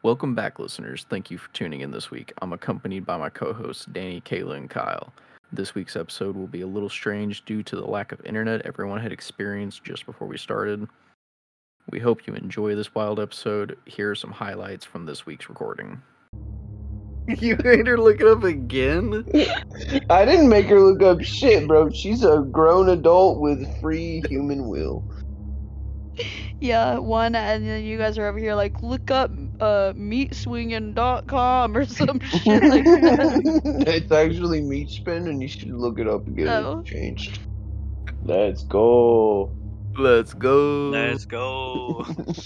Welcome back, listeners. Thank you for tuning in this week. I'm accompanied by my co hosts, Danny, Kayla, and Kyle. This week's episode will be a little strange due to the lack of internet everyone had experienced just before we started. We hope you enjoy this wild episode. Here are some highlights from this week's recording. You made her look it up again? I didn't make her look up shit, bro. She's a grown adult with free human will. Yeah, one, and then you guys are over here like, look up meatswinging.com or some shit like that. It's actually meat spin, and you should look it up again. Oh. It's changed. Let's go. Let's go. Let's go.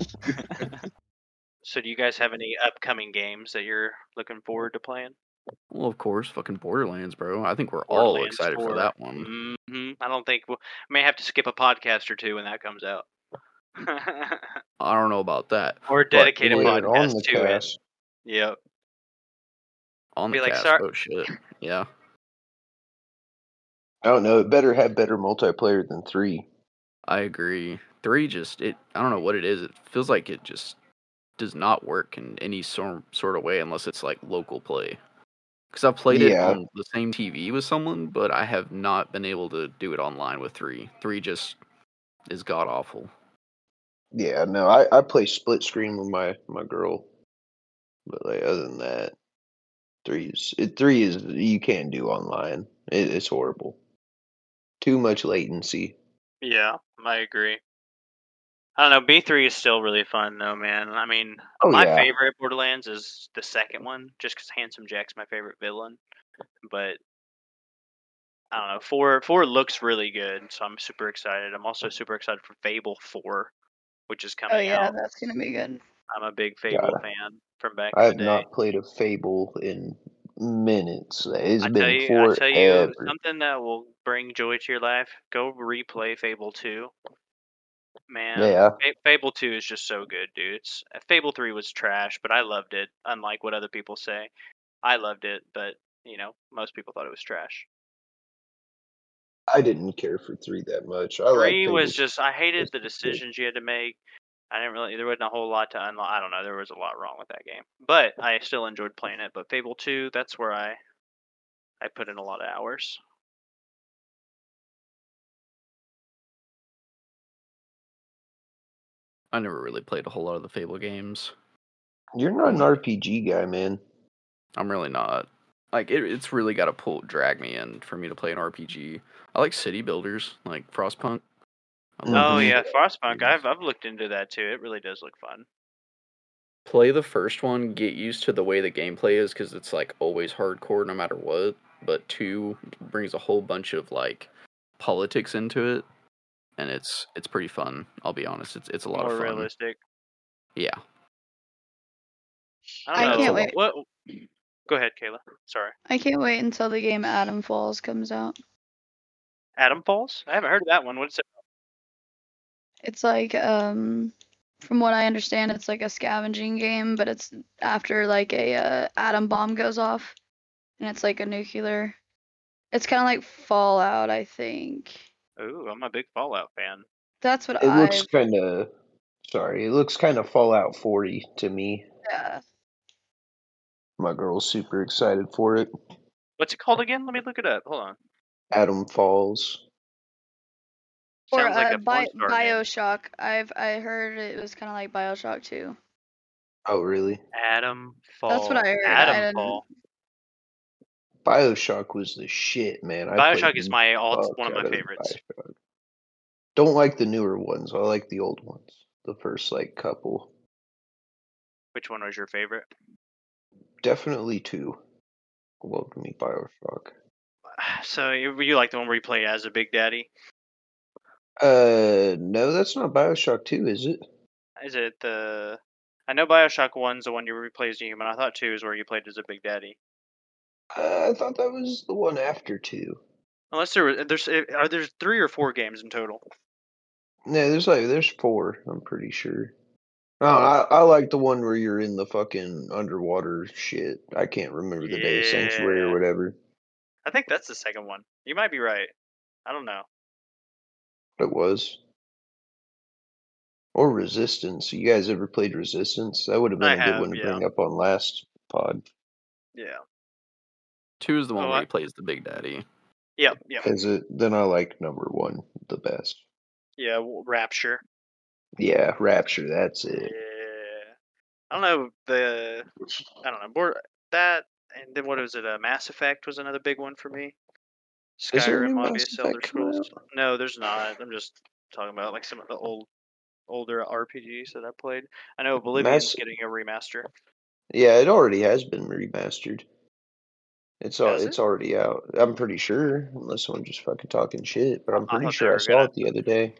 So do you guys have any upcoming games that you're looking forward to playing? Well, of course, fucking Borderlands, bro. I think we're all Borderlands excited for 4. that one. I don't think we may have to skip a podcast or two when that comes out. I don't know about that. Or dedicate a Play it on podcast the to it. cast. Yep. On the Be like, cast. sorry- Oh, shit. Yeah. I don't know. It better have better multiplayer than 3. I agree. 3 I don't know what it is. It feels like it just does not work in any sort of way unless it's like local play. Because I've played it Yeah. on the same TV with someone, but I have not been able to do it online with 3. 3 just is god awful. Yeah, no, I play split screen with my girl. But like, other than that, 3 is you can't do online. It's horrible. Too much latency. Yeah, I agree. I don't know. B3 is still really fun though, man. I mean, Oh, my yeah. favorite Borderlands is the second one, just because Handsome Jack's my favorite villain. But I don't know. 4 looks really good, so I'm super excited. I'm also super excited for Fable 4, which is coming Oh yeah, out. that's gonna be good. I'm a big Fable God. fan from back I in have the day. not played a Fable in minutes. It's I been tell you forever. something that will bring joy to your life. Go replay Fable 2. Man, Yeah. Fable 2 is just so good, dude. Fable 3 was trash, but I loved it. Unlike what other people say, I loved it, but most people thought it was trash. I didn't care for 3 that much. I 3 like was just, I hated the Fable 2. decisions you had to make. There wasn't a whole lot to unlock. I don't know, there was a lot wrong with that game, but I still enjoyed playing it. But Fable 2, that's where I put in a lot of hours. I never really played a whole lot of the Fable games. You're not an RPG guy, man. I'm really not. Like, it's really got to drag me in for me to play an RPG. I like city builders, like Frostpunk. I love Oh the yeah, shit Frostpunk. out of I've looked into that too. It really does look fun. play the first one, get used to the way the gameplay is, because it's like always hardcore no matter what. But 2 brings a whole bunch of like politics into it, and it's pretty fun. I'll be honest, it's a lot More of fun. realistic. Yeah. I don't know. can't wait. What? Go ahead, Kayla. Sorry. I can't wait until the game Atom Falls comes out. Atom Falls? I haven't heard of that one. What's it? It's like from what I understand, it's like a scavenging game, but it's after like a atom bomb goes off, and it's like a nuclear. It's kind of like Fallout, I think. Ooh, I'm a big Fallout fan. That's what It looks kind of. Sorry, it looks kind of Fallout 40 to me. Yeah. My girl's super excited for it. What's it called again? Let me look it up. Hold on. Atom Falls. Or Sounds like a porn star name. Bioshock. I heard it was kind of like Bioshock too. Oh, really? Atom Fall. That's what I heard. Atom Fall. Bioshock was the shit, man. Bioshock is one of my favorites. Don't like the newer ones. I like the old ones. The first couple. Which one was your favorite? Definitely 2. Love me Bioshock. So you like the one where you play as a Big Daddy? No, that's not Bioshock 2, is it? Is it the? I know Bioshock 1's the one you play as a human. I thought 2 is where you played as a Big Daddy. I thought that was the one after 2. Unless there's 3 or 4 games in total. No, there's 4. I'm pretty sure. No, I like the one where you're in the fucking underwater shit. I can't remember the name, Sanctuary or whatever. I think that's the second one. You might be right. I don't know. It was. Or Resistance. You guys ever played Resistance? That would have been I a good have, one to yeah. bring up on last pod. Yeah. 2 is the one Oh, where he plays the Big Daddy. Yep. Is it? Then I like number 1 the best. Yeah, Rapture. Yeah, Rapture. That's it. Yeah. I don't know that, and then what was it? Mass Effect was another big one for me. Is there a new Skyrim, Mass obvious, Elder Effect coming Scrolls. out? No, there's not. I'm just talking about like some of the older RPGs that I played. I know Oblivion's getting a remaster. Yeah, it already has been remastered. It's Has it's it? already out. I'm pretty sure, unless someone just fucking talking shit. But I'm I pretty thought they sure I were saw gonna. it the other day.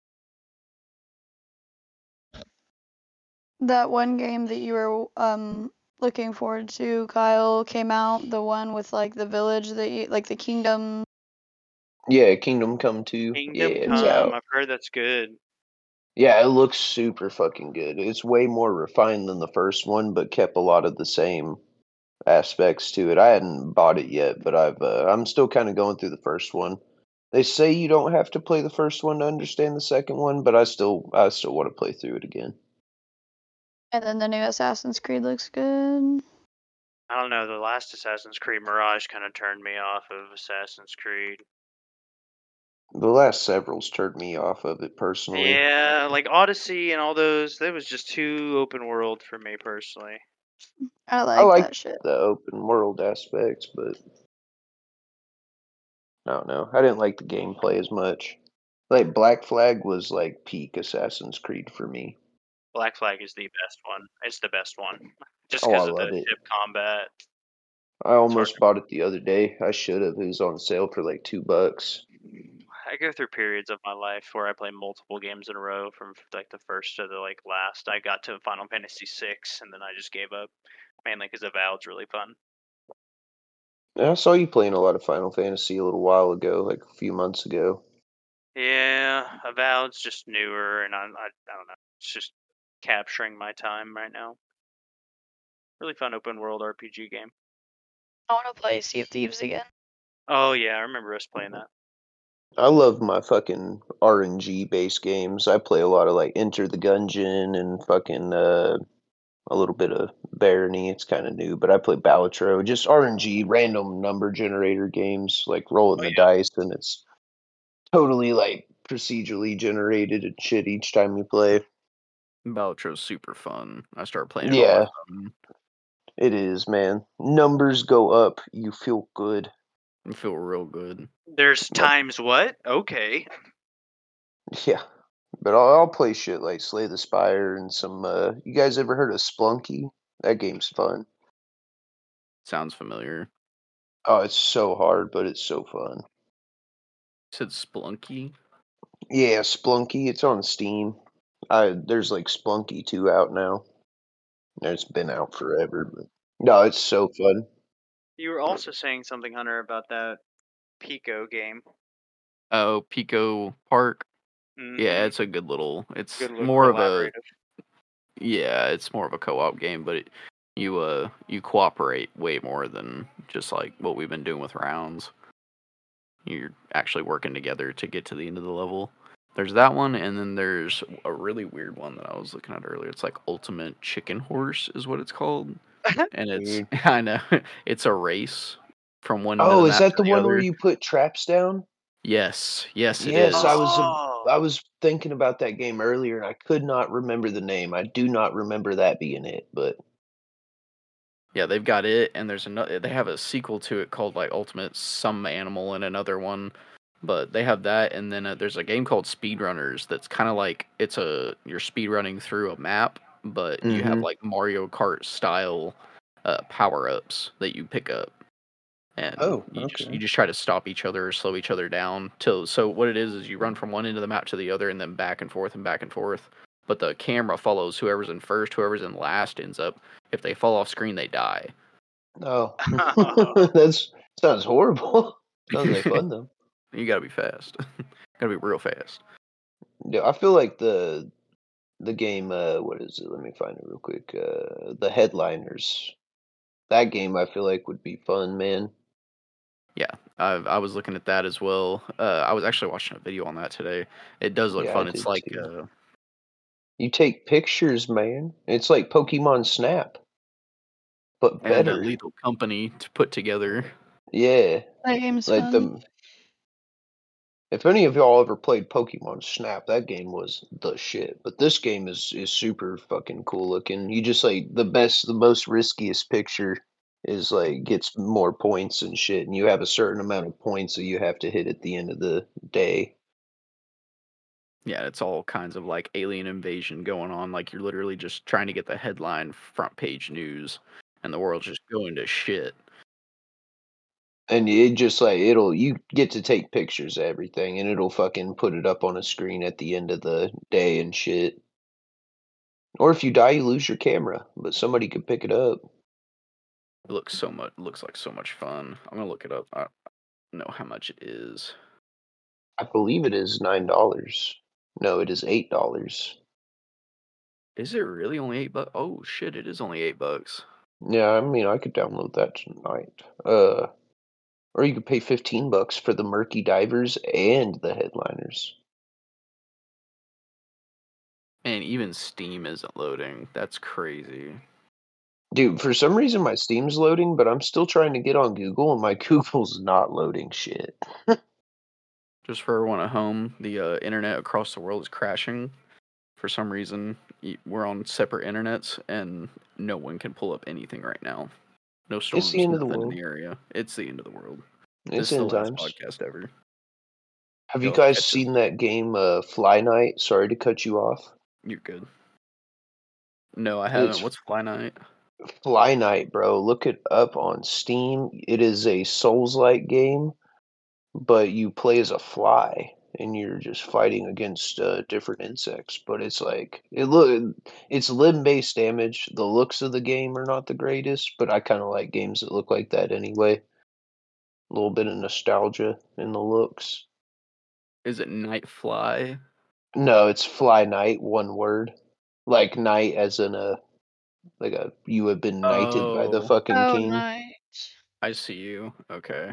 That one game that you were looking forward to, Kyle, came out. The one with like the village that you, like the kingdom. Yeah, Kingdom Come 2. Kingdom Yeah, it's Come. out. I've heard that's good. Yeah, it looks super fucking good. It's way more refined than the first one, but kept a lot of the same aspects to it. I hadn't bought it yet, but I'm still kind of going through the first one. They say you don't have to play the first one to understand the second one, but I still want to play through it again. And then the new Assassin's Creed looks good. I don't know. The last Assassin's Creed Mirage kind of turned me off of Assassin's Creed. The last several's turned me off of it personally. Yeah, like Odyssey and all those. That was just too open world for me personally. I I like like that shit. the open world aspects, but I don't know. I didn't like the gameplay as much. Like Black Flag was like peak Assassin's Creed for me. Black Flag is the best one. It's the best one, just Oh, I because of the love it. ship combat. I almost bought it the other day. I should have. It was on sale for like $2. I go through periods of my life where I play multiple games in a row, from like the first to the like last. I got to Final Fantasy VI, and then I just gave up, mainly because Avowed's really fun. I saw you playing a lot of Final Fantasy a little while ago, like a few months ago. Yeah, Avowed's just newer, and I don't know. It's just capturing my time right now. Really fun open world RPG game. I want to play Sea of Thieves again. Oh yeah, I remember us playing that. I love my fucking RNG based games. I play a lot of like Enter the Gungeon and fucking a little bit of Barony. It's kind of new, but I play Balatro. Just RNG, random number generator games, like rolling the dice, and it's totally like procedurally generated and shit each time you play. Balatro's super fun. I started playing it all Yeah, the time. it is, man. Numbers go up, you feel good. I feel real good. There's times what? Okay. Yeah, but I'll play shit like Slay the Spire and some. You guys ever heard of Splunky? That game's fun. Sounds familiar. Oh, it's so hard, but it's so fun. You said Splunky? Yeah, Splunky. It's on Steam. There's like Splunky 2 out now. It's been out forever, but no, it's so fun. You were also saying something, Hunter, about that Pico game. Oh, Pico Park. Mm-hmm. Yeah, it's a good little. It's Good more of a. collaborative. Yeah, it's more of a co-op game, but you cooperate way more than just like what we've been doing with rounds. You're actually working together to get to the end of the level. There's that one, and then there's a really weird one that I was looking at earlier. It's like Ultimate Chicken Horse is what it's called, and it's I know it's a race from one end of the Oh, is map that to the the one other. where you put traps down? Yes, it Yes, is. I was thinking about that game earlier, and I could not remember the name. I do not remember that being it, but Yeah, they've got it, and there's another. They have a sequel to it called like Ultimate Some Animal, and another one. But they have that, and then there's a game called Speedrunners that's kind of like you're speedrunning through a map, but you have like Mario Kart style power ups that you pick up, and you just try to stop each other or slow each other down. So what it is you run from one end of the map to the other, and then back and forth and back and forth. But the camera follows whoever's in first, whoever's in last ends up. If they fall off screen, they die. Oh, that sounds horrible. Sounds like fun though. You gotta be fast. Gotta be real fast. Yeah, I feel like the game. What is it? Let me find it real quick. The Headliners. That game I feel like would be fun, man. Yeah, I was looking at that as well. I was actually watching a video on that today. It does look Yeah, I fun. It's did like too. You take pictures, man. It's like Pokemon Snap, but And better. Lethal Company to put together. Yeah, That game's like fun. If any of y'all ever played Pokemon Snap, that game was the shit. But this game is super fucking cool looking. You just like the most riskiest picture is like gets more points and shit, and you have a certain amount of points that you have to hit at the end of the day. Yeah, it's all kinds of like alien invasion going on. Like you're literally just trying to get the headline front page news, and the world's just going to shit. And it just like you get to take pictures of everything, and it'll fucking put it up on a screen at the end of the day and shit. Or if you die, you lose your camera, but somebody could pick it up. It looks like so much fun. I'm gonna look it up. I don't know how much it is. I believe it is $9. No, it is $8. Is it really only $8? Oh shit! It is only $8. Yeah, I mean, I could download that tonight. Or you could pay $15 for the Murky Divers and the headliners. And even Steam isn't loading. That's crazy. Dude, for some reason my Steam's loading, but I'm still trying to get on Google, and my Google's not loading shit. Just for everyone at home, the internet across the world is crashing. For some reason, we're on separate internets, and no one can pull up anything right now. No storms, It's the end of the nothing in world. the area. It's the end of the world. It's This is the end last times. podcast ever. Have you You'll have to guys catch seen that game, Fly Night? Sorry to cut you off. You're good. No, I haven't. It's What's Fly Night? Fly Night, bro. Look it up on Steam. It is a Souls-like game, but you play as a fly and you're just fighting against different insects. But it's like it's limb-based damage. The looks of the game are not the greatest, but I kind of like games that look like that anyway. A little bit of nostalgia in the looks. Is it Night Fly? No, it's Fly Night, one word. Like night as in you have been knighted by the Oh, fucking Oh, king. nice. I see you. Okay.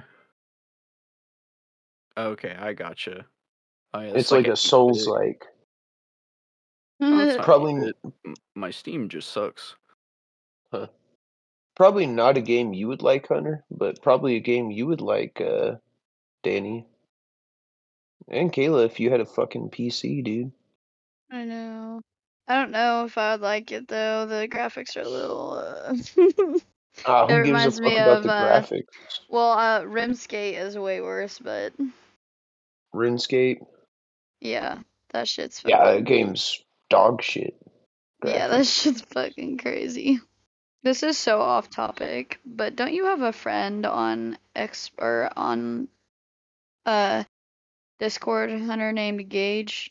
Okay, I gotcha. Oh, yeah, It's it's like like an a 8-bit. Souls-like. Oh, it's not Probably 8-bit. My Steam just sucks. Huh. Probably not a game you would like, Hunter, but probably a game you would like, Danny. And Kayla, if you had a fucking PC, dude. I know. I don't know if I would like it though. The graphics are a little. It Who gives a reminds fuck me about of the graphics? Rimskate is way worse, but RuneScape? yeah, that shit's Yeah, that fucking. game's dog shit. Yeah, that Graphics. shit's fucking crazy. This is so off topic, but don't you have a friend on Discord, Hunter, named Gage?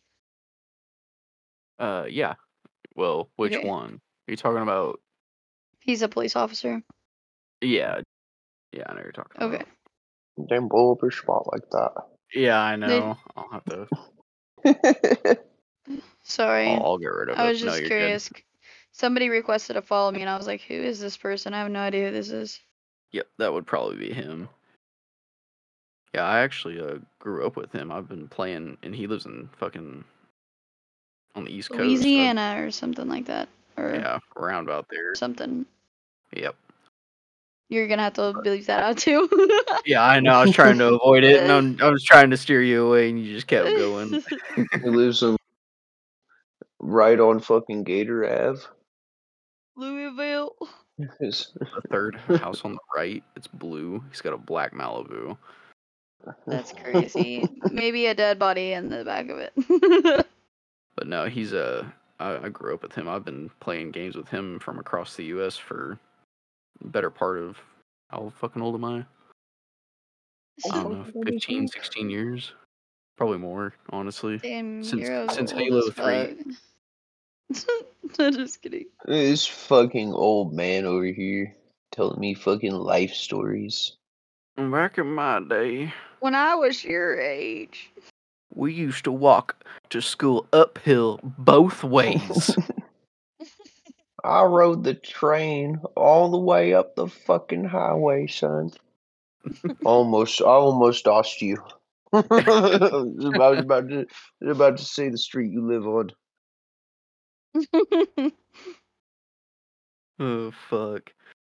Yeah. Well, which Okay. one? Are you talking about? He's a police officer. Yeah. Yeah, I know what you're talking Okay. about. Don't blow up your spot like Yeah, I They- know. I'll have to. that. Sorry. I'll get rid of I it. was No, just you're curious. Somebody requested to follow me, and I was like, who is this person? I have no idea who this is. good. Yep, that would probably be him. Yeah, I actually grew up with him. I've been playing, and he lives in fucking on the East Coast. Louisiana or something like that. Or Yeah, around about there. something. Yep. You're gonna have to bleep that out too. Yeah, I know. I was trying to avoid it, and I was trying to steer you away, and you just kept going. He lives right on fucking Gator Ave. Louisville. His- The third house on the right, it's blue. He's got a black Malibu. That's crazy. Maybe a dead body in the back of it. But no, he's I grew up with him. I've been playing games with him from across the U.S. for the better part of, how fucking old am I? I don't know, 15, 16 years? Probably more, honestly. Damn, Since you're since old Halo as 3. fuck. I'm just kidding. This fucking old man over here telling me fucking life stories. Back in my day, When I was your age. we used to walk to school uphill both ways. I rode the train all the way up the fucking highway, son. I almost lost you. I was about to say the street you live on. Oh fuck.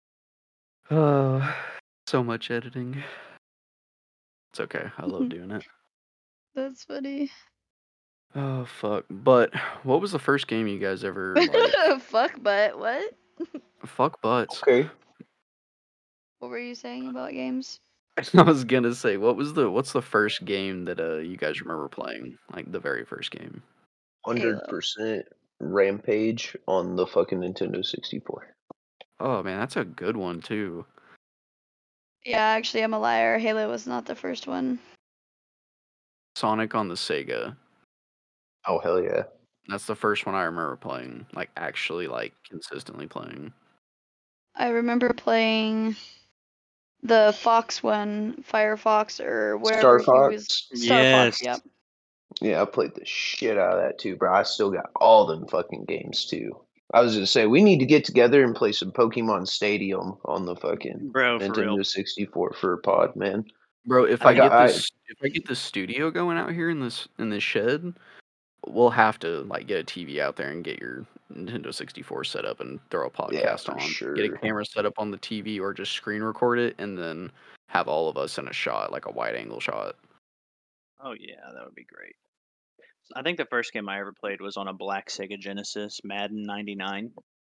Oh, so much editing. It's okay. I love doing it. That's funny. Oh fuck. But what was the first game you guys ever like? Fuck, but what? Fuck butts. Okay. What were you saying about games? I was gonna say, what's the first game that you guys remember playing? Like the very first game. Halo. 100% Rampage on the fucking Nintendo 64. Oh man, that's a good one too. Yeah, actually, I'm a liar. Halo was not the first one. Sonic on the Sega. Oh, hell yeah. That's the first one I remember playing. Like actually like consistently playing. I remember playing the Fox one, Firefox or wherever Star he was. Fox? Star Fox, Yes. yep. Yeah, I played the shit out of that too, bro. I still got all them fucking games too. I was gonna say we need to get together and play some Pokemon Stadium on the fucking Bro, for real. Nintendo 64 for a pod, man. Bro, if I I got- get this studio going out here in this shed, we'll have to like get a TV out there and get your Nintendo 64 set up and throw a podcast for on. Get sure. a camera set up on the TV or just screen record it and then have all of us in a shot, like a wide angle shot. Oh yeah, that would be great. I think the first game I ever played was on a black Sega Genesis, Madden '99.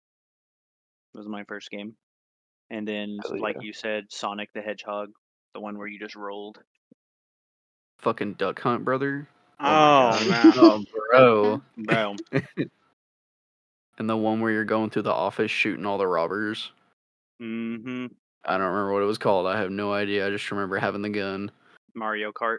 Was my first game, and then Hell like yeah. you said, Sonic the Hedgehog, the one where you just rolled. Fucking Duck Hunt, brother. Oh, my God. man. Oh, bro. Bro, And the one where you're going through the office shooting all the robbers. mm-hmm. I don't remember what it was called. I have no idea. I just remember having the gun. Mario Kart,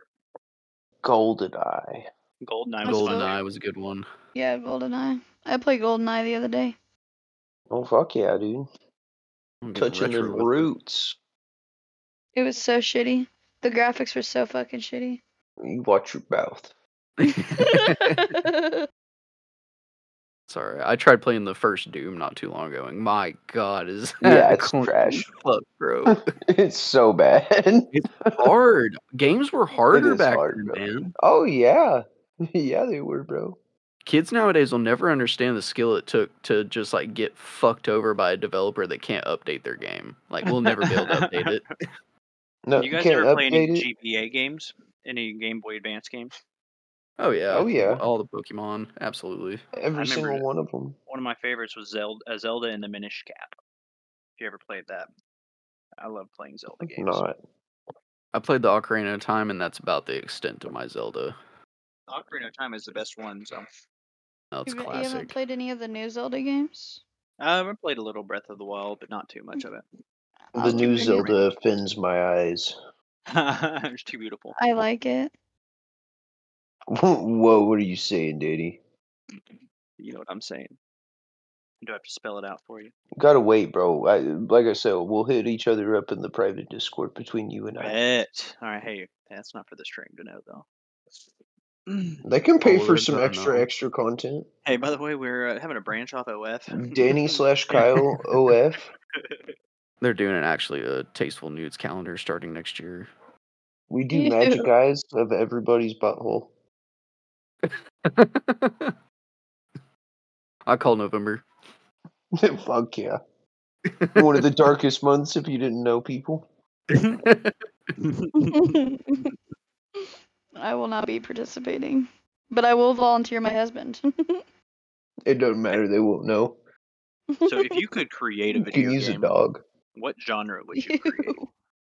GoldenEye. GoldenEye was fun GoldenEye too. was a good one. Yeah, GoldenEye. I played GoldenEye the other day. Oh fuck yeah, dude. I'm getting Touching retro them with it. roots. It was so shitty. The graphics were so fucking shitty. You watch your mouth. Sorry, I tried playing the first Doom not too long ago, and my God, is Yeah, that it's clunky trash. as fuck, bro. It's so bad. It's hard. Games were It harder is back hard, then, bro. man. Oh yeah. Yeah, they were, bro. Kids nowadays will never understand the skill it took to just like get fucked over by a developer that can't update their game. Like we'll never be able to update it. No, You guys can't ever play any update it. GBA games? Any Game Boy Advance games? Oh yeah. Oh, yeah. All the Pokemon, absolutely. Every single remember- one of them. One of my favorites was Zelda and the Minish Cap. If you ever played that, I love playing Zelda games. Not. I played the Ocarina of Time, and that's about the extent of my Zelda. Ocarina of Time is the best one, so That's You haven't classic. played any of the new Zelda games? I played a little Breath of the Wild, but not too much of it. I'll The keep new bringing it. Zelda offends my eyes. It's too beautiful. I like it. Whoa, what are you saying, Daddy? You know what I'm saying? Do I have to spell it out for you? Gotta wait, bro. Like I said, we'll hit each other up in the private Discord between you and I. Bet. All right, hey, that's not for the stream to know, though. They can pay Oh, for they're some gonna extra know. content. Hey, by the way, we're having a branch off OF. Danny/Kyle OF. They're doing actually a Tasteful Nudes calendar starting next year. We do magic eyes of everybody's butthole. I call November. Fuck yeah. One of the darkest months if you didn't know, people. I will not be participating, but I will volunteer my husband. It doesn't matter, they won't know. So, if you could create a You video can use a game, dog. what genre would you create?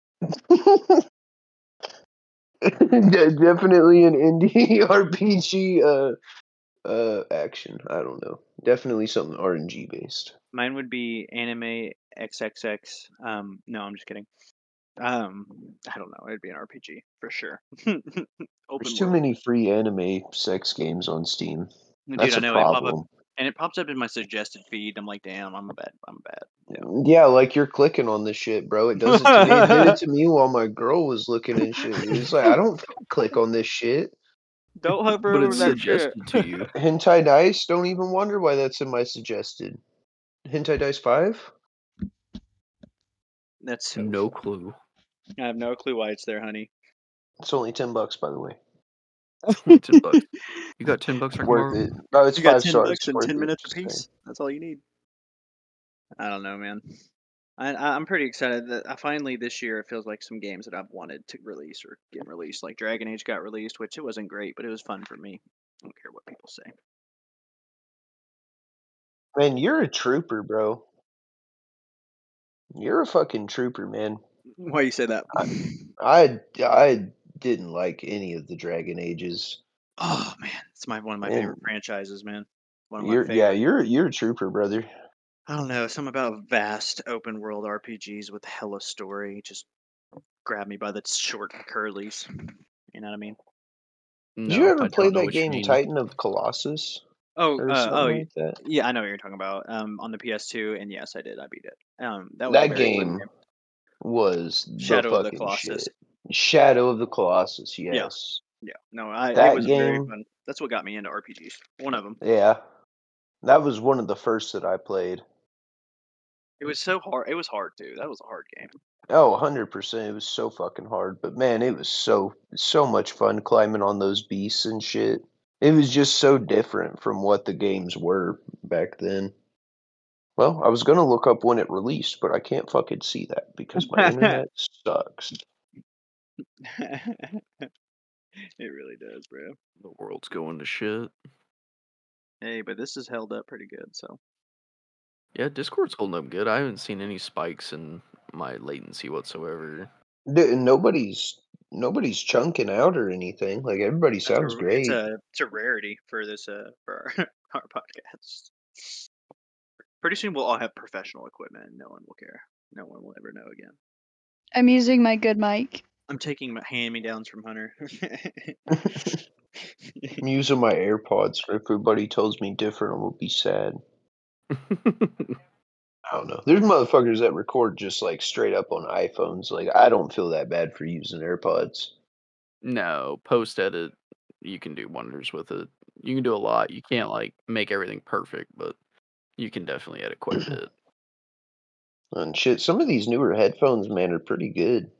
Definitely an indie RPG action. I don't know. Definitely something RNG based. Mine would be anime XXX. No, I'm just kidding. I don't know. It'd be an RPG for sure. Open There's too world. many free anime sex games on Steam. Dude, That's I a know it pop up, problem. and it pops up in my suggested feed. I'm like, damn, I'm bad. Yeah, like you're clicking on this shit, bro. It does it to me. It did it to me while my girl was looking and shit. It's like I don't click on this shit. Don't hover But over it's that suggested to you. Hentai Dice, don't even wonder why that's in my suggested. Hentai Dice 5? That's so No funny. clue. I have no clue why it's there, honey. It's only $10, by the way. $10. You got $10 I can Worth borrow? it. Oh, it's You got 5 $10 stars. and Worth 10 it. minutes Just saying. apiece. That's all you need. I don't know, man. I'm pretty excited that finally this year it feels like some games that I've wanted to release or get released. Like Dragon Age got released, which it wasn't great, but it was fun for me. I don't care what people say. Man, you're a trooper, bro. You're a fucking trooper, man. Why you say that? I didn't like any of the Dragon Ages. Oh man, it's one of my favorite franchises, man. One of my You're favorite. you're a trooper, brother. I don't know, something about vast open world RPGs with hella story just grabbed me by the short curlies. You know what I mean? Did you No, ever I play don't know that what you game mean. Titan of Colossus Oh, or something oh, like that? yeah, I know what you're talking about. On the PS2, and yes, I did. I beat it. That was a That very fun game game. was the Shadow of the fucking Colossus. shit. Shadow of the Colossus, Yeah. yes. Yeah, no, it That was very game, fun. That's what got me into RPGs. One of them. yeah. That was one of the first that I played. It was so hard. It was hard too. That was a hard game. Oh, 100%. It was so fucking hard. But man, it was so much fun climbing on those beasts and shit. It was just so different from what the games were back then. Well, I was gonna look up when it released, but I can't fucking see that because my internet sucks. It really does, bro. The world's going to shit. Hey, but this has held up pretty good, so. Yeah, Discord's holding up good. I haven't seen any spikes in my latency whatsoever. Nobody's chunking out or anything. Like everybody sounds great. It's a rarity for this for our podcast. Pretty soon we'll all have professional equipment and no one will care. No one will ever know again. I'm using my good mic. I'm taking my hand-me-downs from Hunter. I'm using my AirPods. If everybody tells me different, I will be sad. I don't know. There's motherfuckers that record just like straight up on iPhones. Like I don't feel that bad for using AirPods. No, post edit, you can do wonders with it. You can do a lot. You can't like make everything perfect, but you can definitely edit quite a bit. And shit, some of these newer headphones, man, are pretty good.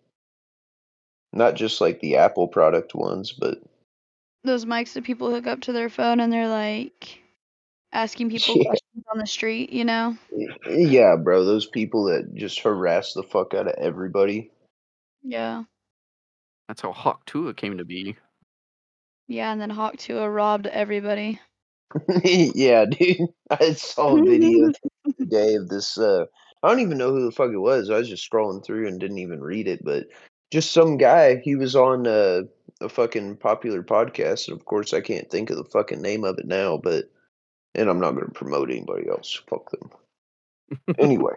Not just like the Apple product ones, but Those mics that people hook up to their phone and they're like asking people yeah, questions on the street, you know? yeah, bro. Those people that just harass the fuck out of everybody. Yeah. That's how Hawk Tua came to be. Yeah, and then Hawk Tua robbed everybody. Yeah, dude. I saw a video today of this. I don't even know who the fuck it was. I was just scrolling through and didn't even read it, but just some guy. He was on a fucking popular podcast, and of course, I can't think of the fucking name of it now. But and I'm not going to promote anybody else. Fuck them. Anyway,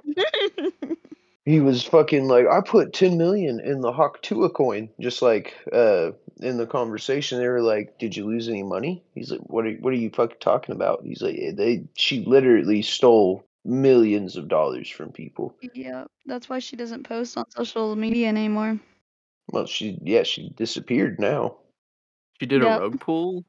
he was fucking like, I put 10 million in the Hawk Tua coin. Just like in the conversation, they were like, "Did you lose any money?" He's like, "What are you fucking talking about?" He's like, She literally stole millions of dollars from people." Yep, that's why she doesn't post on social media anymore. Well, she disappeared now. She did a Yep. rug pull.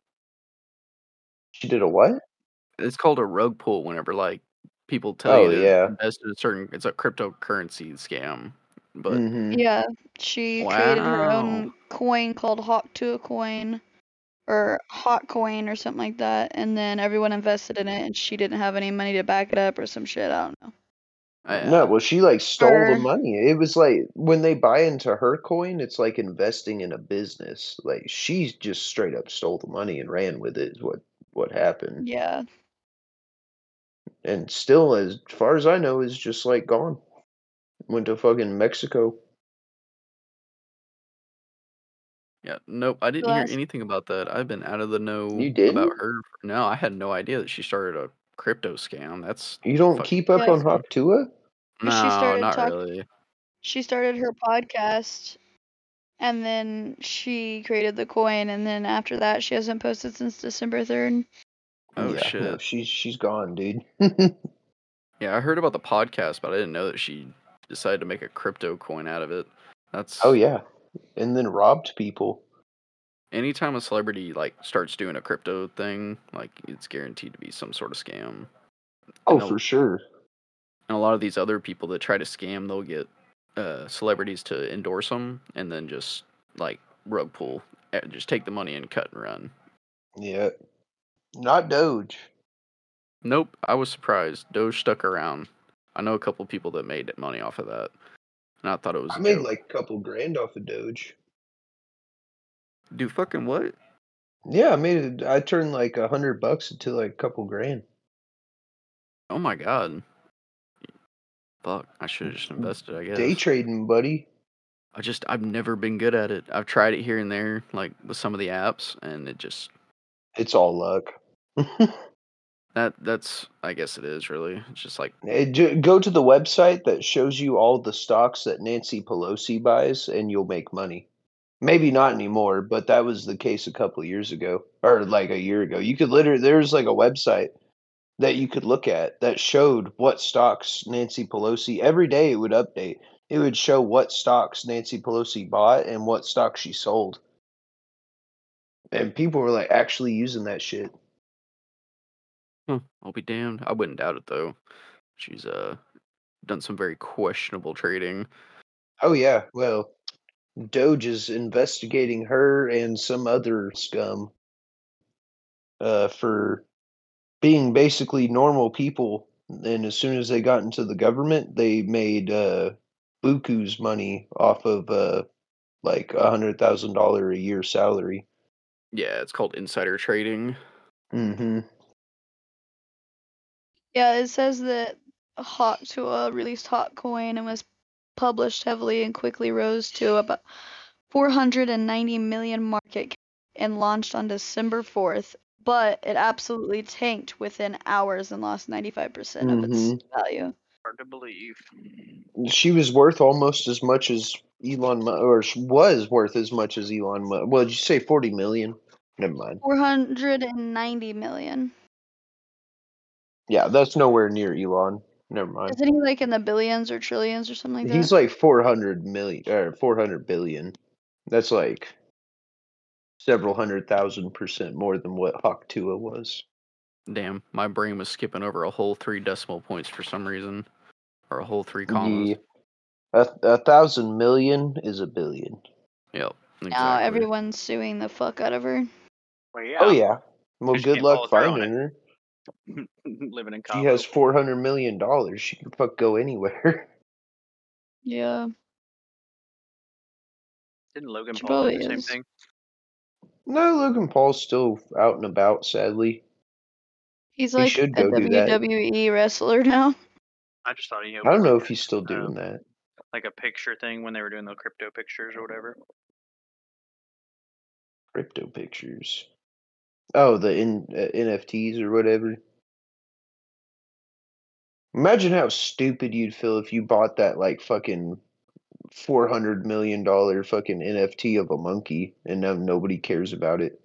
She did a what? It's called a rug pull whenever like people tell you to invest in it's a cryptocurrency scam. But Mm-hmm. Yeah, she created her wow. own coin called Hawk Tua coin or Hot Coin or something like that, and then everyone invested in it, and she didn't have any money to back it up or some shit. I don't know. No, well, she like stole the Or money. It was like when they buy into her coin, it's like investing in a business. Like she just straight up stole the money and ran with it. Is what happened. yeah, And still, as far as I know, is just like gone. Went to fucking Mexico. Yeah, nope. I didn't hear last anything about that. I've been out of the know You didn't? about her. No, I had no idea that she started a crypto scam. That's You don't fucking keep up Yeah. on crazy. Hawk Tua? she No, started not really. She started her podcast, and then she created the coin, and then after that, she hasn't posted since December 3rd. Oh Yeah, no, shit. she's gone, dude. Yeah, I heard about the podcast, but I didn't know that she decided to make a crypto coin out of it. That's Oh yeah, and then robbed people. anytime a celebrity like starts doing a crypto thing, like it's guaranteed to be some sort of scam. Oh, And for sure. and a lot of these other people that try to scam, they'll get celebrities to endorse them and then just like rug pull just take the money and cut and run. Yeah. Not Doge. Nope, I was surprised. Doge stuck around. I know a couple people that made money off of that, and I thought it was I a made joke. like a couple grand off of Doge. Do fucking what? Yeah, I turned like $100 into like a couple grand. Oh my god. Fuck, I should have just invested, I guess. Day trading, buddy. I've never been good at it. I've tried it here and there, like with some of the apps, and It's all luck. that's I guess it is really. It's just like, Go to the website that shows you all the stocks that Nancy Pelosi buys, and you'll make money. Maybe not anymore, but that was the case a couple years ago, or like a year ago. You could there's like a website that you could look at that showed what stocks Nancy Pelosi, every day it would update. It would show what stocks Nancy Pelosi bought and what stocks she sold. And people were like actually using that shit. I'll be damned. I wouldn't doubt it though. She's done some very questionable trading. Oh yeah, well, Doge is investigating her and some other scum for being basically normal people. And as soon as they got into the government, they made buku's money off of like $100,000 a year salary. Yeah, it's called insider trading. Mm-hmm. Yeah, it says that Hawk Tuah released Hawkcoin and was published heavily and quickly rose to about 490 million market cap and launched on December 4th, but it absolutely tanked within hours and lost 95% of its value. Hard to believe. She was worth almost as much as Elon Musk, or she was worth as much as Elon Musk. Well, did you say 40 million? Never mind. 490 million. Yeah, that's nowhere near Elon. Never mind. Isn't he like in the billions or trillions or something like that? He's like 400 million or 400 billion. That's like several 100,000% more than what Hawk Tuah was. Damn, my brain was skipping over a whole 3 decimal points for some reason, or a whole 3 commas. Yeah. 1,000 million is a billion. Yep, exactly. Now everyone's suing the fuck out of her. Well, yeah. Oh yeah. Well, She good can't luck follow through on finding her. Living in She Cabo. has $400 million. She can fuck go anywhere. Yeah. Didn't Logan She Paul do probably the same is. thing? No, Logan Paul's still out and about, sadly. He's He like should a go do that. WWE wrestler now. I just thought he. I don't know if he's still doing that. Like a picture thing when they were doing the crypto pictures or whatever. Crypto pictures. Oh, the NFTs or whatever. Imagine how stupid you'd feel if you bought that like fucking $400 million fucking NFT of a monkey and now nobody cares about it.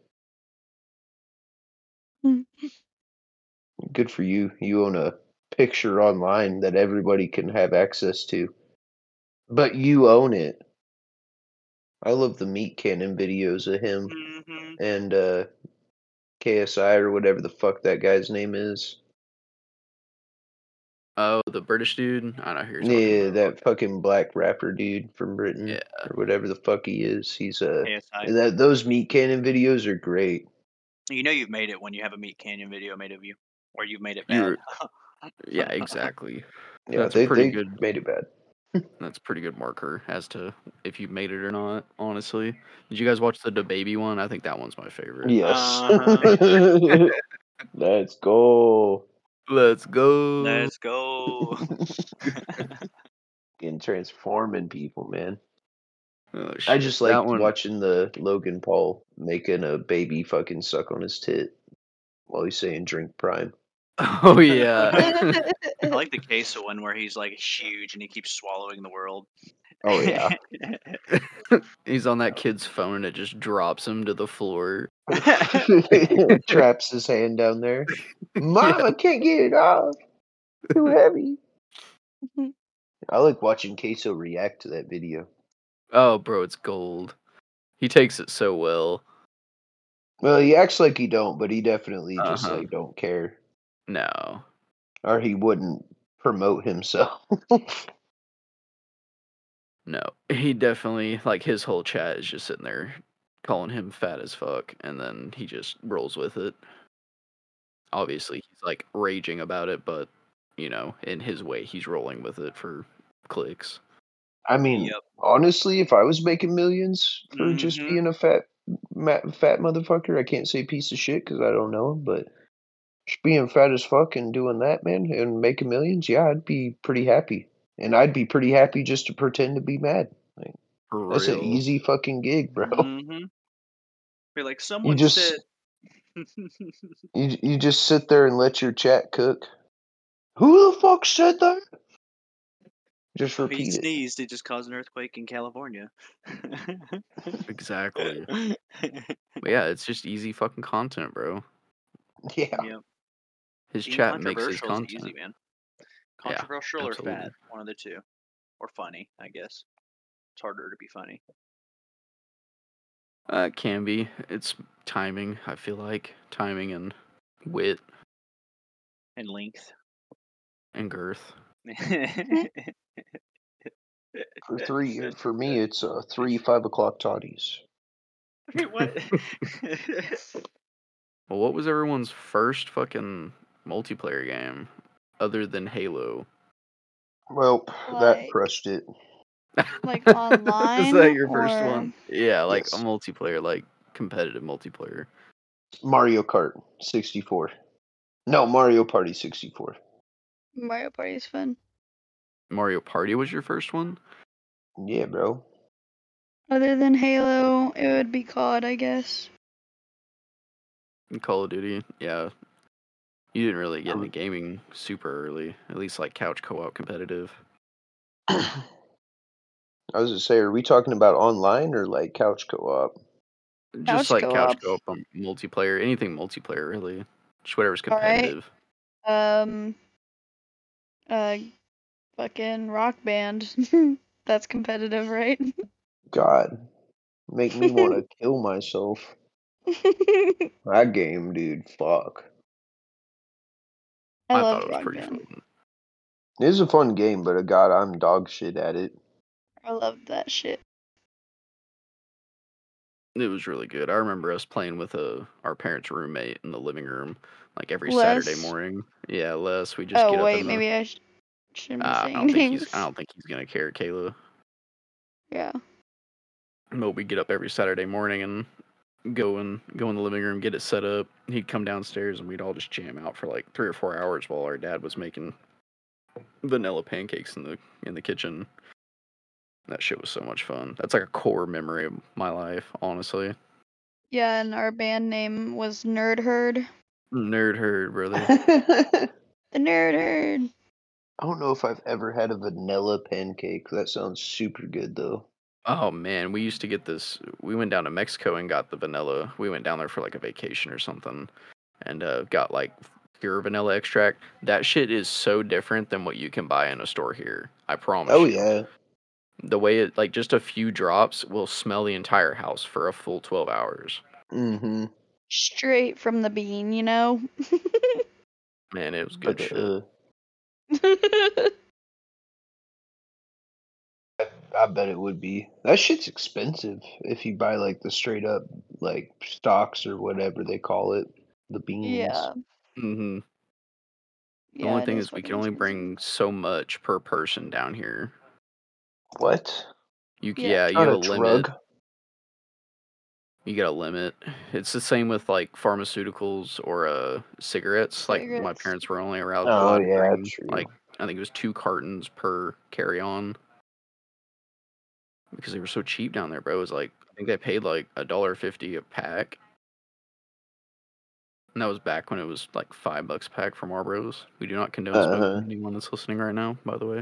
Good for you. You own a picture online that everybody can have access to. But you own it. I love the meat cannon videos of him and KSI or whatever the fuck that guy's name is. Oh, the British dude? I know who you're talking Yeah, about. that fucking black rapper dude from Britain. Yeah. Or whatever the fuck he is. He's KSI. those meat cannon videos are great. You know you've made it when you have a Meat Canyon video made of you, or you've made it bad. You're- Yeah, exactly. Yeah, That's they pretty good. made it bad. That's a pretty good marker as to if you made it or not, honestly. Did you guys watch the DaBaby one? I think that one's my favorite. Yes. Uh-huh. Let's go. Let's go. Let's go. And transforming people, man. Oh, I shit. just That like one. watching the Logan Paul making a baby fucking suck on his tit while he's saying drink prime. Oh, yeah. I like the queso one where he's like huge and he keeps swallowing the world. Oh yeah. He's on that kid's phone and it just drops him to the floor. Traps his hand down there. Mama can't get it off. Too heavy. I like watching Queso react to that video. Oh, bro, it's gold. He takes it so well. Well, he acts like he don't, but he definitely just Uh-huh. like don't care. No. Or he wouldn't promote himself. No. He definitely, like, his whole chat is just sitting there calling him fat as fuck, and then he just rolls with it. Obviously, he's like raging about it, but in his way, he's rolling with it for clicks. I mean, Yep. honestly, if I was making millions for just Mhm. being a fat motherfucker, I can't say piece of shit because I don't know him, but just being fat as fuck and doing that, man, and making millions, yeah, I'd be pretty happy. And I'd be pretty happy just to pretend to be mad. Like, For that's an real. easy fucking gig, bro. Mhm. Be like, You someone just said. you just sit there and let your chat cook. Who the fuck said that? Just Oh, he repeat it. sneezed. It just caused an earthquake in California. Exactly. But yeah, it's just easy fucking content, bro. Yeah. Yep. His Being chat makes his controversial is easy, content. man. Yeah, Controversial or absolutely. fat, one of the two, or funny, I guess. It's harder to be funny. It can be. It's timing, I feel like. Timing and wit And length. and girth. For me, it's 3 5 o'clock toddies. Wait, what? Well, what was everyone's first fucking multiplayer game other than Halo? Well, that Like- crushed it. Like online? Is that your first or- one? Yeah, like Yes. a multiplayer, like competitive multiplayer. Mario Kart 64. No, Mario Party 64. Mario Party is fun. Mario Party was your first one? Yeah, bro. Other than Halo, it would be COD, I guess. Call of Duty, yeah. You didn't really get Um, into gaming super early, at least like couch co-op competitive. I was gonna say, are we talking about online or like couch co-op? Just Couch like couch co-op. co-op, multiplayer, anything multiplayer really. Just whatever's All right. competitive. Fucking Rock Band. That's competitive, right? God, make me want to kill myself. That game, dude, fuck. I I thought loved it was Rock pretty Band. fun. It is a fun game, but God, I'm dog shit at it. I loved that shit. It was really good. I remember us playing with our parents' roommate in the living room, like every Les? Saturday morning. Yeah, Les. We just get Oh up wait, in the. maybe I shouldn't be I saying don't think names. I don't think he's gonna care, Kayla. Yeah. But we get up every Saturday morning and go in the living room, get it set up. He'd come downstairs and we'd all just jam out for like 3 or 4 hours while our dad was making vanilla pancakes in the kitchen. That shit was so much fun. That's like a core memory of my life, honestly. Yeah, and our band name was Nerd Herd. Nerd herd, brother. The Nerd Herd. I don't know if I've ever had a vanilla pancake. That sounds super good though. Oh man, we used to get this. We went down to Mexico and got the vanilla. We went down there for like a vacation or something, and got like pure vanilla extract. That shit is so different than what you can buy in a store here. I promise Oh you. yeah. The way it, like, just a few drops will smell the entire house for a full 12 hours. Mm-hmm. Straight from the bean, you know? Man, it was good shit. I bet it would be. That shit's expensive if you buy like the straight up like stocks or whatever they call it, the beans. Yeah. Hmm. The Yeah, only it thing is is we can fucking only expensive. bring so much per person down here. What? You Yeah. you Not have a a limit. drug. You got a limit. It's the same with like pharmaceuticals or cigarettes. Like my Cigarettes. parents were only allowed Oh to yeah, bring true. like I think it was 2 cartons per carry on. Because they were so cheap down there, bro. It was like I think they paid like $1.50 a pack. And that was back when it was like $5 a pack for Marlboros. We do not condone smoking. Anyone that's listening right now, by the way.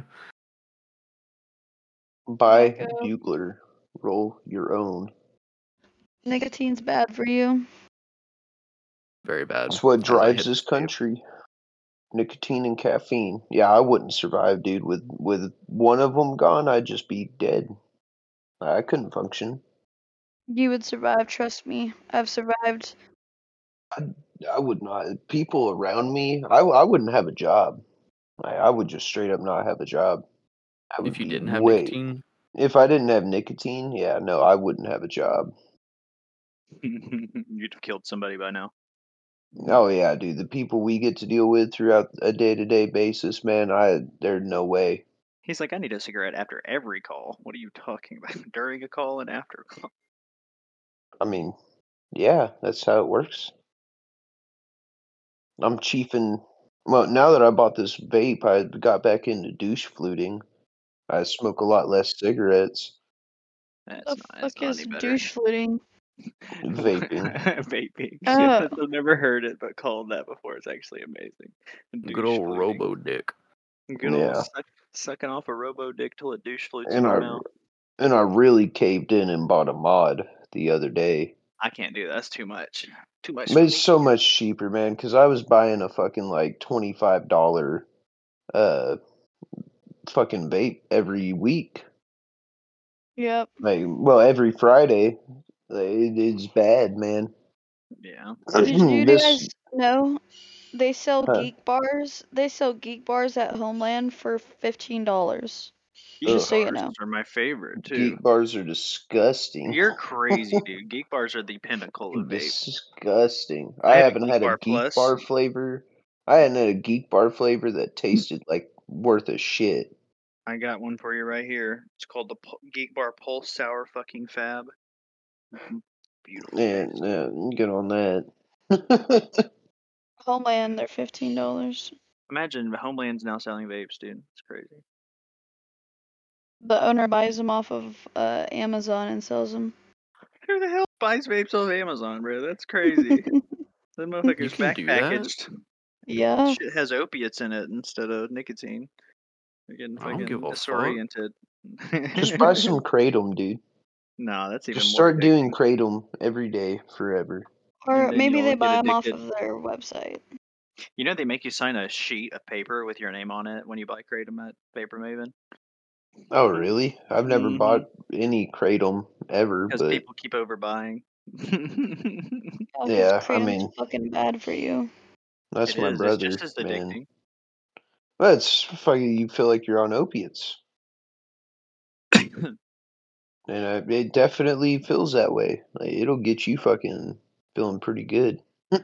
Buy Tobacco. Bugler. Roll your own. Nicotine's bad for you. Very bad. That's what As I drives hit this the vape. country. Nicotine and caffeine. Yeah, I wouldn't survive, dude. With one of them gone, I'd just be dead. I couldn't function. You would survive, trust me. I've survived. I would not. People around me, I wouldn't have a job. I would just straight up not have a job. I would If you be didn't have way. nicotine, If I didn't have nicotine, yeah, no, I wouldn't have a job. You'd have killed somebody by now. Oh yeah, dude. The people we get to deal with throughout a day-to-day basis, man, there's no way. He's like, I need a cigarette after every call. What are you talking about? During a call and after a call? I mean, yeah, that's how it works. I'm chiefing. Well, now that I bought this vape, I got back into douche fluting. I smoke a lot less cigarettes. That's The not. It's fuck not is any better. douche fluting? Vaping. Vaping. Oh. I've never heard it, but called that before. It's actually amazing. Good Douche old fluting. robo dick. Good old Yeah. sucking off a robo dick till it douche flutes in And your I mouth. and I really caved in and bought a mod the other day. I can't do that. That's too much. Too much But for it's me. so much cheaper, man, because I was buying a fucking like $25 fucking vape every week. Yep. Like, well, every Friday. It's bad, man. Yeah. Did you This guys know they sell Huh. geek bars? They sell geek bars at Homeland for $15. Geek Just so you bars know. are my favorite too. geek bars are disgusting. You're crazy, dude. Geek bars are the pinnacle of vape. Disgusting. I I have a haven't Geek had a Bar geek Plus. bar flavor. I hadn't had a geek bar flavor that tasted like worth a shit. I got one for you right here. It's called the Geek Bar Pulse Sour fucking Fab. Beautiful. And taste. get on that. Homeland, they're $15. Imagine Homeland's now selling vapes, dude. It's crazy. The owner buys them off of Amazon and sells them. Who the hell buys vapes off Amazon, bro? That's crazy. That motherfucker's can back do that? packaged. Yeah. Shit has opiates in it instead of nicotine. You're getting I don't fucking give a fuck. disoriented. Just buy some kratom, dude. No, that's even Just more start doing addicting. kratom every day forever. Or And then maybe you'll they get buy them off addicted. of their website. You know they make you sign a sheet of paper with your name on it when you buy kratom at Vapor Maven. Oh, really? I've never Mhm. bought any kratom ever, Because but people keep overbuying. yeah, I Kratom's mean, fucking bad for you. that's It my is. It's brother, just as man. addicting. That's fucking. You feel like you're on opiates, and it definitely feels that way. Like, it'll get you fucking feeling pretty good.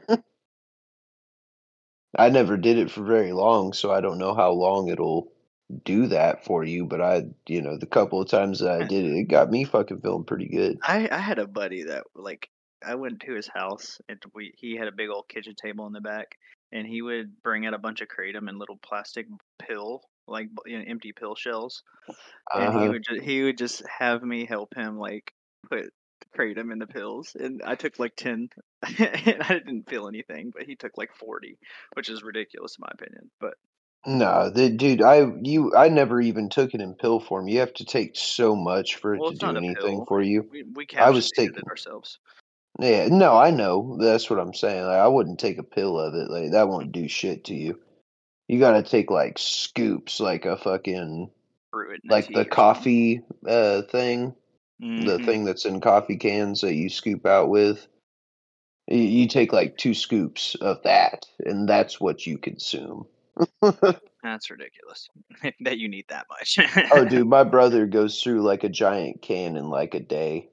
I never did it for very long, so I don't know how long it'll do that for you. But the couple of times that I did it, it got me fucking feeling pretty good. I had a buddy that like I went to his house and he had a big old kitchen table in the back and he would bring out a bunch of kratom in little plastic pill like empty pill shells and Uh-huh. he would just have me help him like put kratom in the pills and I took like 10 and I didn't feel anything but he took like 40 which is ridiculous in my opinion but No, dude, I never even took it in pill form. You have to take so much for it well to it's do not a anything pill for you. we I was capsulated taking, it ourselves. yeah, no, I know. That's what I'm saying. Like, I wouldn't take a pill of it. Like, that won't do shit to you. You gotta take like scoops, like a fucking, Brew it in a like tea the or something. coffee thing, the Mhm. thing that's in coffee cans that you scoop out with. You take like 2 scoops of that, and that's what you consume. That's ridiculous that you need that much. Oh, dude, my brother goes through like a giant can in like a day.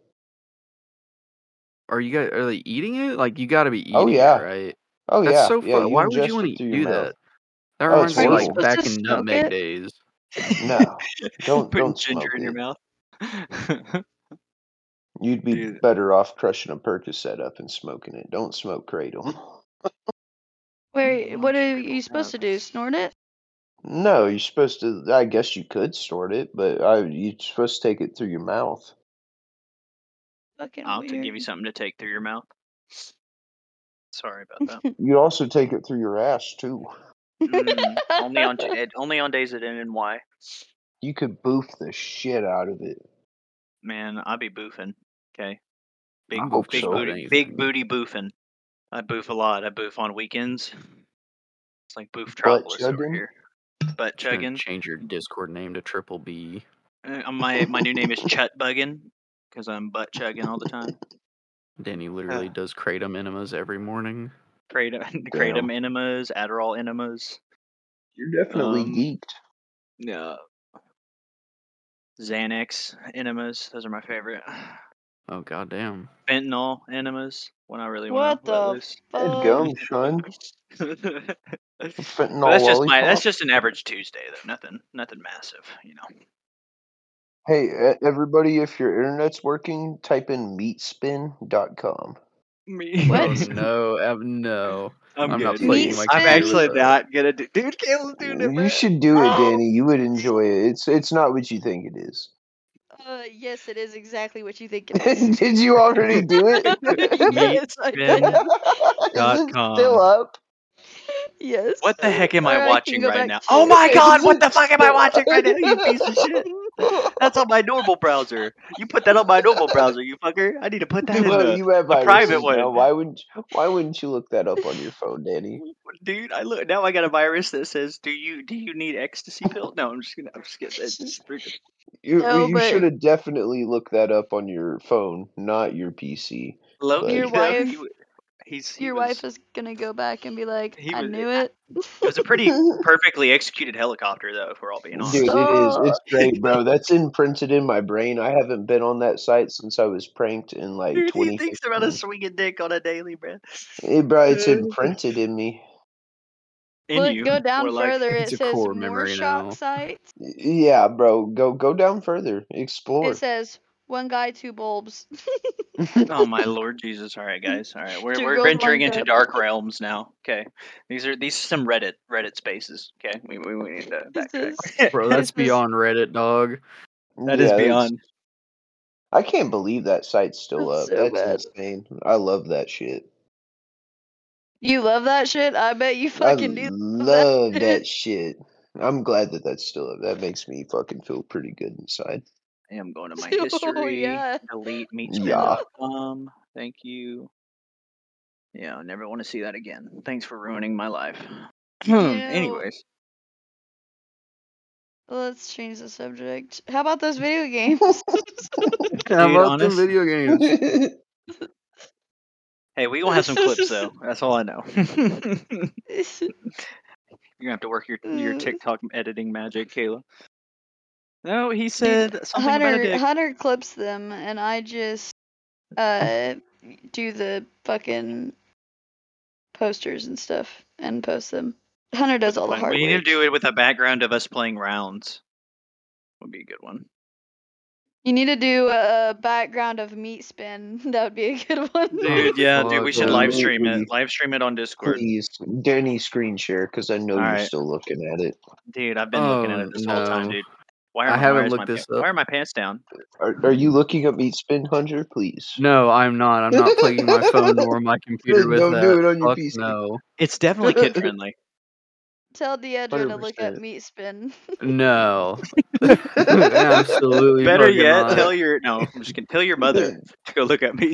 Are they eating it? Like you got to be Oh eating it, yeah. right? Oh That's yeah. so Yeah, fun. you Why would you ingest want it to through your do mouth. that? That Oh, it's reminds me of Are you like horrible. supposed back to in smoke nutmeg it? days. No. Don't Putting smoke ginger in your it. mouth. You'd be Dude, better off crushing a Percocet up and smoking it. Don't smoke kratom. What are sugar you supposed to do? Snort it? No, you're supposed to. I guess you could snort it, but you're supposed to take it through your mouth. Fucking I'll have to give you weird. something to take through your mouth. Sorry about that. You also take it through your ass too. Only on days it end in Y. You could boof the shit out of it. Man, I be boofing. Okay, I hope big so. booty, Anything. big booty boofing. I boof a lot. I boof on weekends. It's like boof Butt Tropolis over chugging. here. Butt Just gonna chugging. change your Discord name to Triple B. My new name is Chut Buggin because I'm butt chugging all the time. Danny literally does kratom enemas every morning. Kratom enemas, Adderall enemas. You're definitely geeked. Yeah. Xanax enemas. Those are my favorite. Oh goddamn. Fentanyl enemas when I really What want to let the loose. Head fuck? gum, son. But Fentanyl lollipop. that's just an average Tuesday though. Nothing massive, you know. Hey, everybody, if your internet's working, type in meatspin.com. What? Oh no, no. I'm I'm not good. plaguing my Meat I'm spin? computer with actually that. not gonna do. Dude, Caleb's doing it, You bro. should do it, Oh. Danny. You would enjoy it. It's not what you think it is. Yes, it is exactly what you think it is. Did you already do it? Yes, I did. Is it Meatspin.com. still up? Yes. What the heck am I Or I can watching go right back now? to Oh it. my Is god, what it the fuck am I still watching right now, you piece of shit? That's on my normal browser. You put that on my normal browser, you fucker. I need to put that in Well, you have a private viruses now. one. Why wouldn't you look that up on your phone, Danny? Dude, I look now. I got a virus that says, "Do you need ecstasy pill?" No, I'm just kidding. It's just freaking. No, You should but have definitely looked that up on your phone, not your PC. Loki, your But though, wife, your wife is gonna go back and be like, he I was knew it. it was a pretty perfectly executed helicopter, though. If we're all being honest. dude, it is. Oh. It's great, bro. That's imprinted in my brain. I haven't been on that site since I was pranked in like Dude, he thinks about a 2015. swinging dick on a daily, bro. Bro, it's imprinted in me. In Look, you, go down more like. further. It's It a says core more memory shock now. sites. Yeah, bro. Go down further. Explore. It says one guy, two bulbs. Oh my Lord Jesus! All right, guys. All right, Two we're girls, venturing one into cup. dark realms now. Okay, these are some Reddit spaces. Okay, we need to backtrack. Bro, that's This is- beyond Reddit, dog. That is Yeah, beyond. I can't believe that site's still That's up. so That's bad. insane. I love that shit. You love that shit? I bet you I fucking do. love that shit. I'm glad that that's still up. That makes me fucking feel pretty good inside. I am going to my Oh, history. yeah. Delete Yeah. meatspin.com. Thank you. Yeah, I never want to see that again. Thanks for ruining my life. Anyways, Let's change the subject. How about those video games? How Dude, about them honest- video games? hey, we gonna have some clips though. That's all I know. You're gonna have to work your TikTok editing magic, Kayla. No, he said something about a dick. Hunter clips them, and I just do the fucking posters and stuff and post them. Hunter does all the hard We need to work. do it with a background of us playing rounds. Would be a good one. You need to do a background of meat spin. That would be a good one. Dude, yeah, dude, we fuck, should yeah. live stream Please. it. Live stream it on Discord. Please, Danny, screen share because I know you're Alright. still looking at it. Dude, I've been looking at Oh, it this whole time, no. dude. I haven't looked this up. Why are my pants down? Are you looking up Meat Spin Hunter? Please. No, I'm not. I'm not plugging my phone nor my computer with Don't that. do it on your Fuck PC. no. It's definitely kid friendly. Tell Deidre to look up 100%. meat spin. No. Absolutely Better fucking yet, not. tell your I'm just kidding. Tell your mother to go look at me.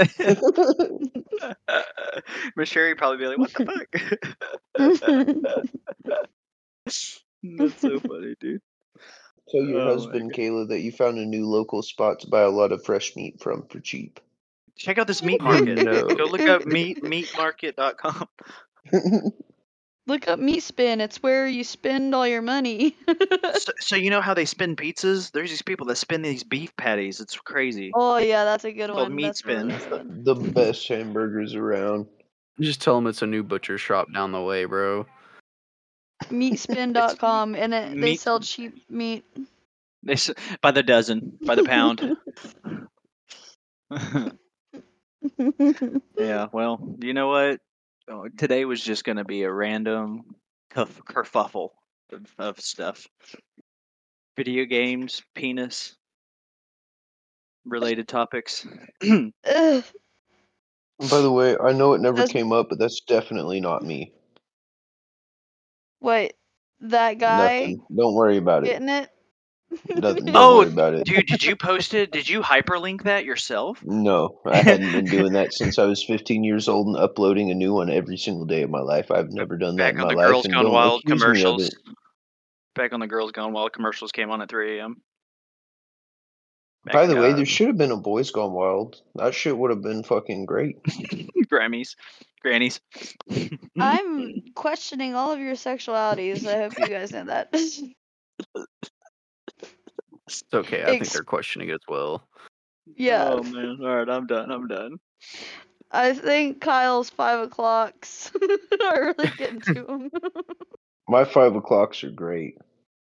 Miss Sherry probably be like, "What the fuck?" That's so funny, dude. Tell your Oh my husband, Kayla, that you found a new local spot to buy a lot of fresh meat from for cheap. Check out this meat market. No. Go look up meatmarket.com. Look up meat spin. It's where you spend all your money. So you know how they spin pizzas? There's these people that spin these beef patties. It's crazy. Oh yeah, that's a good It's called one. meat That's really spin. fun. The best hamburgers around. Just tell them it's a new butcher shop down the way, bro. Meatspin.com, and they meat- sell cheap meat. By the dozen, by the pound. Yeah, well, you know what? Oh, today was just going to be a random kerfuffle of stuff. Video games, penis, related topics. Ugh. By the way, I know it never That's- came up, but that's definitely not me. What? That guy Nothing. Don't worry about it. getting it? Don't Oh, worry about it. dude, did you post it? Did you hyperlink that yourself? No, I hadn't been doing that since I was 15 years old and uploading a new one every single day of my life. I've never done that Back in on my the life, Girls and Gone don't Wild accuse me of commercials. it. Back on the Girls Gone Wild commercials came on at 3 a.m. By the way, there should have been a Boys Gone Wild. That shit would have been fucking great. Grannies. I'm questioning all of your sexualities. I hope you guys know that. It's okay. I think they're questioning it as well. Yeah. Oh man. All right, I'm done. I think Kyle's 5 o'clocks are really getting to him. My 5 o'clocks are great.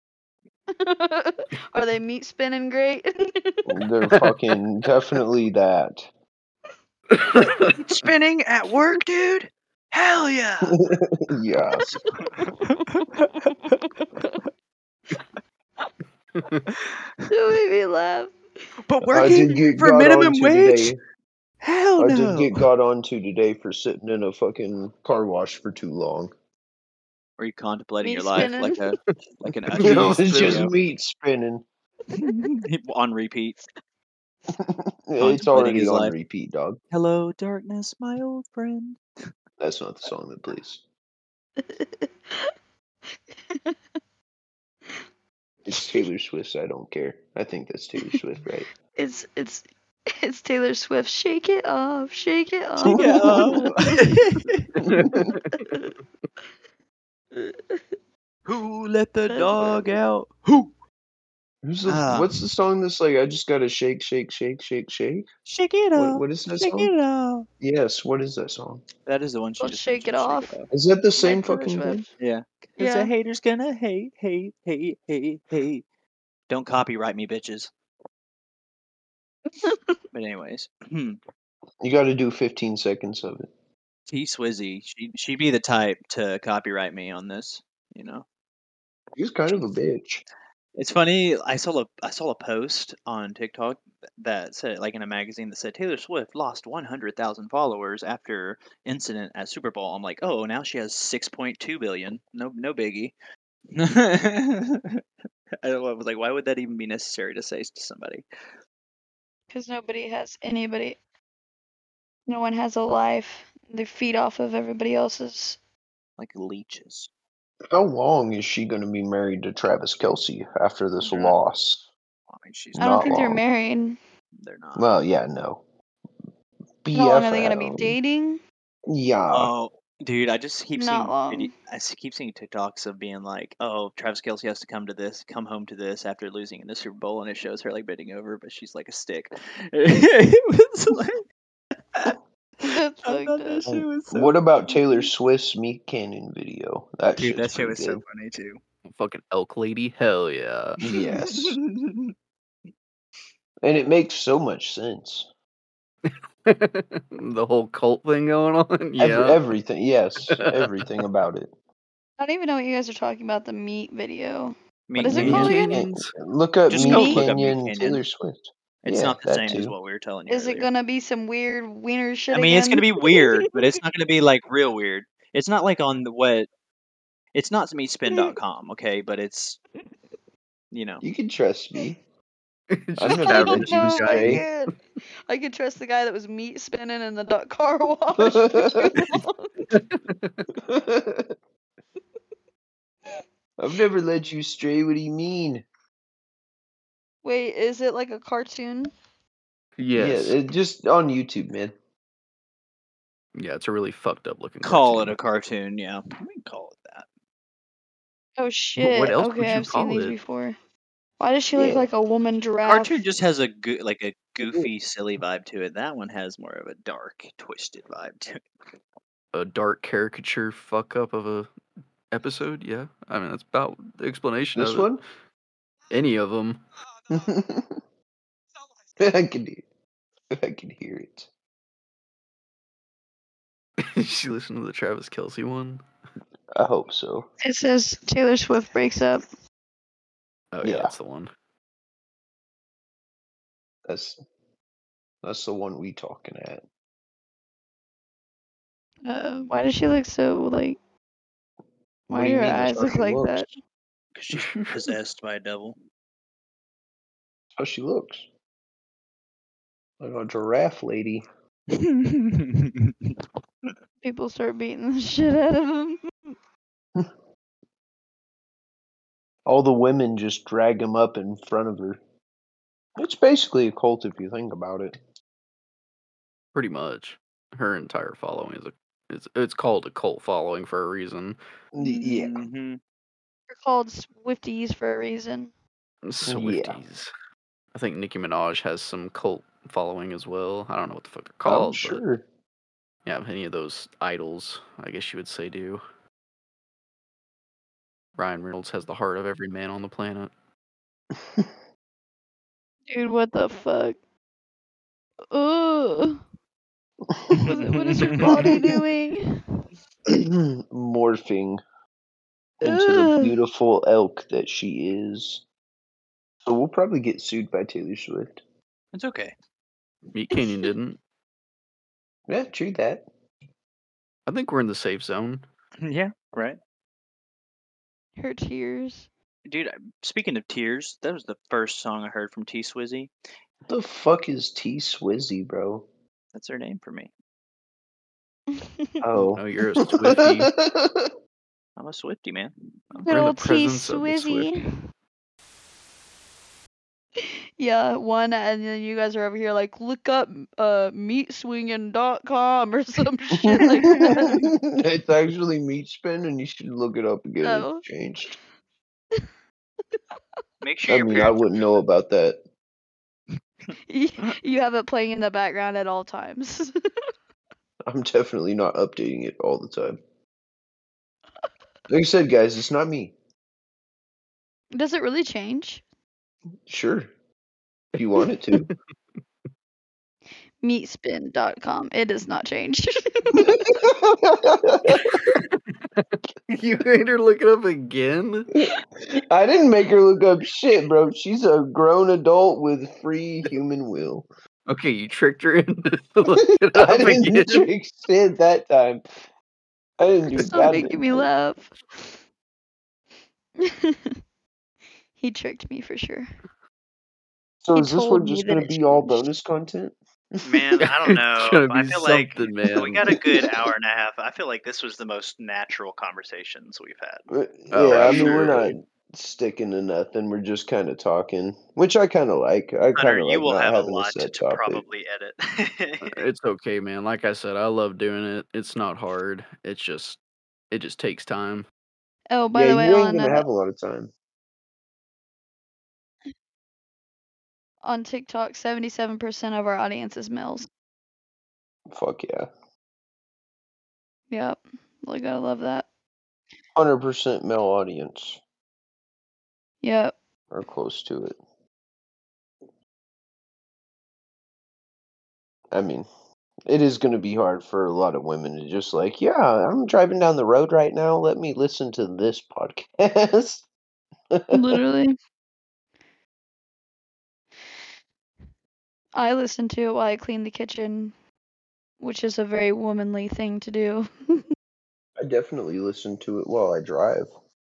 Are they meat spinning great? They're fucking definitely that. Spinning at work, dude. Hell yeah. Yes. That made me laugh. But I working did get for got minimum onto wage? today. Hell I no. did get got onto today for sitting in a fucking car wash for too long. Are you contemplating Meat your life spinning. like an It Usher was just video meat spinning. on repeat? It's Contemplating already his on life. repeat, dog. Hello, darkness, my old friend. That's not the song that plays. It's Taylor Swift. I don't care. I think that's Taylor Swift, right? It's Taylor Swift. Shake it off, shake it off. Shake it off. Who let the That's dog funny. out? Who? What's the song that's like, I just gotta shake, shake, shake, shake, shake? Shake it off. What is that Shake song? it off. Yes, what is that song? That is the one she Called just Shake It mentioned, Off. Is that the by same Taylor fucking thing? Swift. Yeah. Cause Yeah. the haters gonna hate. Don't copyright me, bitches. But anyways, You gotta do 15 seconds of it. T Swizzy, she'd be the type to copyright me on this. You know, He's kind of a bitch. it's funny. I saw a post on TikTok that said, like in a magazine, that said Taylor Swift lost 100,000 followers after incident at Super Bowl. I'm like, oh, now she has 6.2 billion. No biggie. I was like, why would that even be necessary to say to somebody? Because nobody has anybody. No one has a life. They feed off of everybody else's. Like leeches. How long is she gonna be married to Travis Kelce after this They're not- loss? I mean, she's I don't Not think they're long. married. They're not. Well, yeah, no. How long are they gonna be BFM. dating? Yeah. Oh, dude, I just keep Not seeing long. keep seeing TikToks of being like, oh, Travis Kelce has to come home to this after losing in the Super Bowl, and it shows her like bending over, but she's like a stick. It was like, That's I fucked thought up. that shit was so What about funny. Taylor Swift's Meat Cannon video? That Dude, shit's that shit pretty was good. so funny too. Fucking elk lady, hell yeah. Yes. And it makes so much sense. The whole cult thing going on, yeah. Everything, yes. Everything about it. I don't even know what you guys are talking about. The meat video. Meat What is it Canyon. called again? Canyons. Look up Just Meat go look up Meat Canyon Canyon. Taylor Swift. It's Yeah, not the that same as too. what we were telling you Is it earlier. gonna be some weird wiener shit I mean, it's again? gonna be weird, but it's not gonna be like real weird. It's not like on it's not meatspin.com, okay? But it's, you know. You can trust me. Just I'm never I have let don't you know if I stray. can. I could trust the guy that was meat spinning in the car wash for too long. I've never let you stray. What do you mean? Wait, is it like a cartoon? Yes. Yeah, just on YouTube, man. Yeah, it's a really fucked up looking Call cartoon. it a cartoon, yeah. We can call it that. Oh shit. What else would Okay, you I've seen call these it? before. Why does she look Yeah. like a woman giraffe? Cartoon just has a goofy, silly vibe to it. That one has more of a dark, twisted vibe to it. A dark caricature fuck up of a episode? Yeah. I mean, that's about the explanation This of it. one? Any of them. I can hear it. Did you listen to the Travis Kelce one? I hope so. It says Taylor Swift breaks up. Oh yeah, Yeah. that's the one. That's the one we talking at. Why does she look so like? What Why do do you her mean? That's eyes how look she like looks. that? Because she's possessed by a devil. That's how she looks. Like a giraffe lady. People start beating the shit out of him. All the women just drag him up in front of her. It's basically a cult if you think about it. Pretty much. Her entire following is it's called a cult following for a reason. Yeah. Mhm. They're called Swifties for a reason. Swifties. I think Nicki Minaj has some cult following as well. I don't know what the fuck they're I'm called, but sure. yeah, any of those idols, I guess you would say, do. Ryan Reynolds has the heart of every man on the planet. Dude, what the fuck? Ugh. What is her body doing? Morphing into the Ugh. beautiful elk that she is. So we'll probably get sued by Taylor Swift. It's okay. Meat Canyon didn't. Yeah, true that. I think we're in the safe zone. Yeah, right. Her tears. Dude, speaking of tears, that was the first song I heard from T Swizzy. What the fuck is T Swizzy, bro? That's her name for me. Oh. No, you're a Swiftie. I'm a Swifty, man. Good We're in the old T presence of the Swizzy. Yeah, one, and then you guys are over here like, look up meatswinging.com or some shit like that. It's actually Meat Spin, and you should look it up again. Oh. It's changed. Make sure I your mean, I parents wouldn't know about that. You have it playing in the background at all times. I'm definitely not updating it all the time. Like I said, guys, it's not me. Does it really change? Sure. If you want it to. Meatspin.com. It does not change. You made her look it up again? I didn't make her look up shit, bro. She's a grown adult with free human will. Okay, you tricked her into looking it up I didn't again. trick shit that time. I didn't do Stop that. making me laugh. He tricked me for sure. So He is this told one me just that going to it be all changed. bonus content? Man, I don't know. It's gonna I be feel like something, man. we got a good hour and a half. I feel like this was the most natural conversations we've had. Oh, Yeah, I mean, we're absolutely. not sticking to nothing. We're just kind of talking, which I kind of like. I Hunter, kind of you like will not have a having a lot set to topic. probably edit. It's okay, man. Like I said, I love doing it. It's not hard. It just takes time. Oh, by Yeah, the way, you ain't gonna have a lot of time. on TikTok, 77% of our audience is males. Fuck yeah, Yep. Really gotta love that. 100% male audience Yep. or close to it. I mean, it is going to be hard for a lot of women to just like, yeah, I'm driving down the road right now. Let me listen to this podcast. Literally. I listen to it while I clean the kitchen, which is a very womanly thing to do. I definitely listen to it while I drive.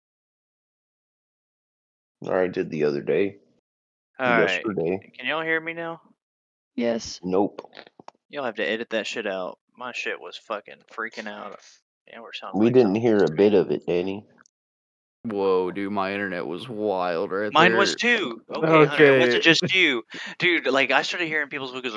Or I did the other day. All right. Yesterday. Can y'all hear me now? Yes. Nope. You'll have to edit that shit out. My shit was fucking freaking out. Yeah, we're sounding We like didn't zombies. hear a bit of it, Danny. Whoa, dude, my internet was wild right Mine there. was too. Okay, Hunter, it Okay. wasn't just you, dude. Like I started hearing people's voices.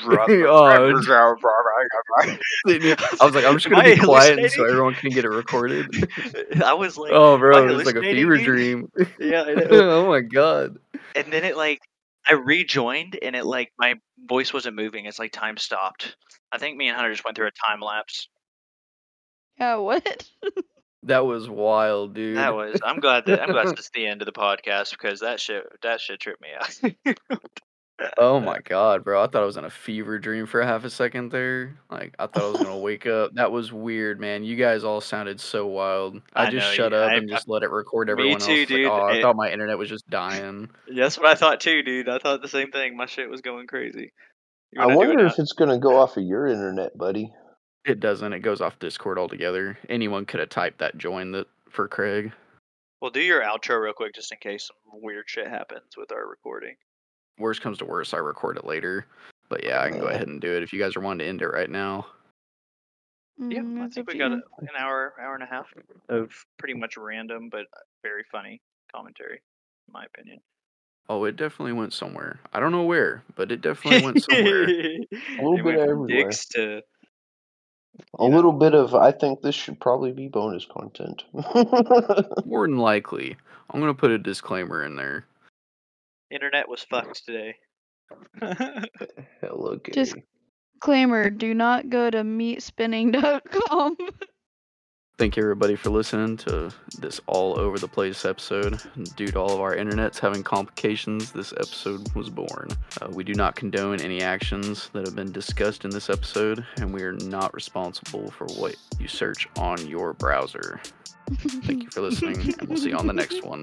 I was like, I'm just gonna be quiet so everyone can get it recorded. I was like, Oh, am I bro, it was like a hallucinating, fever dude? dream. Yeah, I know. Oh my god. And then it like I rejoined and it like my voice wasn't moving. It's like time stopped. I think me and Hunter just went through a time lapse. Yeah, what? That was wild, dude. That was. I'm glad it's the end of the podcast because that shit tripped me out. Oh my god, bro. I thought I was in a fever dream for half a second there. Like, I thought I was gonna wake up. That was weird, man. You guys all sounded so wild. I just know, shut up and just let it record everyone too, else. Like, dude. oh, I thought my internet was just dying. That's what I thought too, dude. I thought the same thing. My shit was going crazy. I wonder if it's going to go off of your internet, buddy. It doesn't. It goes off Discord altogether. Anyone could have typed that join that for Craig. Well, do your outro real quick just in case some weird shit happens with our recording. Worst comes to worst, I record it later. But yeah, I can go ahead and do it if you guys are wanting to end it right now. Yeah, I That's think up we to got you. an hour and a half of pretty much random but very funny commentary, in my opinion. Oh, it definitely went somewhere. I don't know where, but it definitely went somewhere. A little bit from everywhere. dicks to A little bit of, I think this should probably be bonus content. More than likely. I'm going to put a disclaimer in there. internet was fucked today. Hello, gay. Just- Disclaimer, do not go to meatspinning.com. Thank you, everybody, for listening to this all over the place episode. Due to all of our internets having complications, this episode was born. We do not condone any actions that have been discussed in this episode, and we are not responsible for what you search on your browser. Thank you for listening, and we'll see you on the next one.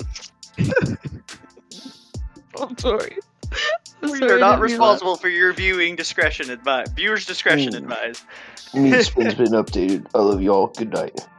I'm sorry. We are not responsible for your viewing discretion advised. Viewers' discretion advised. Meatspin's been updated. I love y'all. Good night.